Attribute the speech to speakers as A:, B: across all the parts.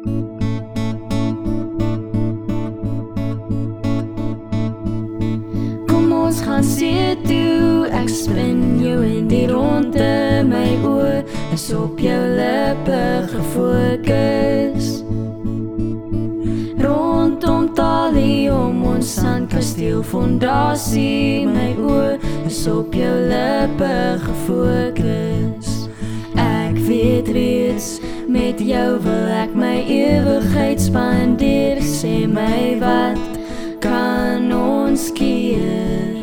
A: Kom ons gaan see toe, ek spin jou in die ronde, my oë is op jou lippe gefokus. Rondom talie om ons sandkasteel fondasie, my oë is op jou lippe gefokus. Ek weet reeds, met jou wil ek my ewigheid spandeer, sê my wat kan ons keer?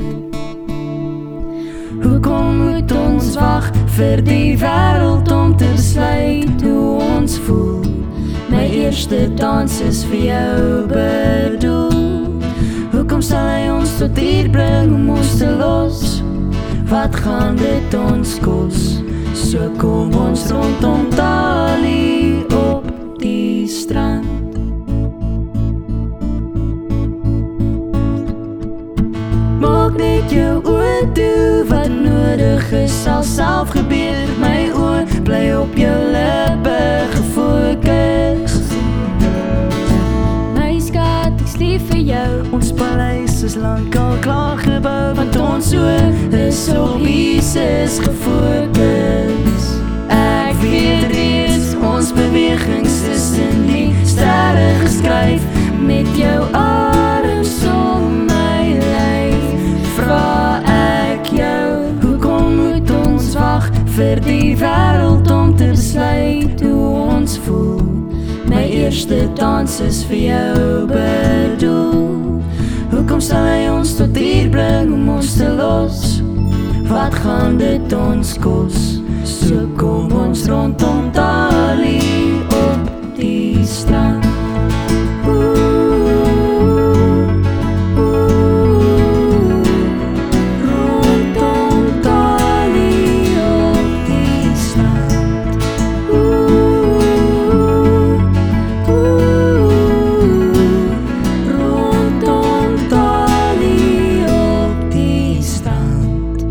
A: Hoekom moet ons wag vir die wêreld om te besluit hoe ons voel? My eerste dans is vir jou bedoel. Hoekom sal hy ons tot hier bring om ons te los? Wat gaan dit ons kos? So kom ons rondom talie op die strand. Maak net jou oë toe, wat nodig is sal self gebeur. My oë bly op jou lippe gefokus. My skat, ek's lief vir jou.
B: Ons paleis is lank al klaar gebou,
A: want ons oë is op Jesus gefokus. Ek weet reeds, ons bewegings is in die sterre geskryf, met jou arms om my lyf. Vra ek jou, hoekom moet ons wag vir die wêreld om te besluit hoe ons voel? My eerste dans is vir jou bedoel. Hoekom sal hy ons tot hier bring om ons te los? Wat gaan dit ons kos? So kom ons rondom talie op die strand. Rondom talie op die strand. Rondom talie op die strand.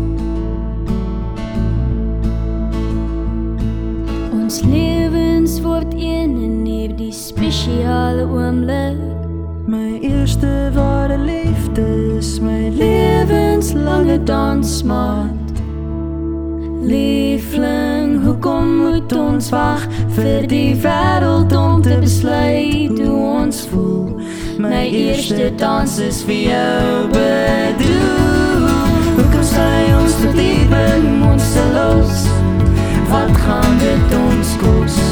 A: Ons lewens word een in hierdie spesiale oomblik.
B: my eerste ware liefde is my
A: Lewenslange dansmaat. Liefling, hoekom moet ons wag vir die wêreld om te besluit hoe ons voel? My eerste dans is vir jou bedoel. Hoekom sal hy ons tot hier bring om ons te los? Wat gaan dit ons kos?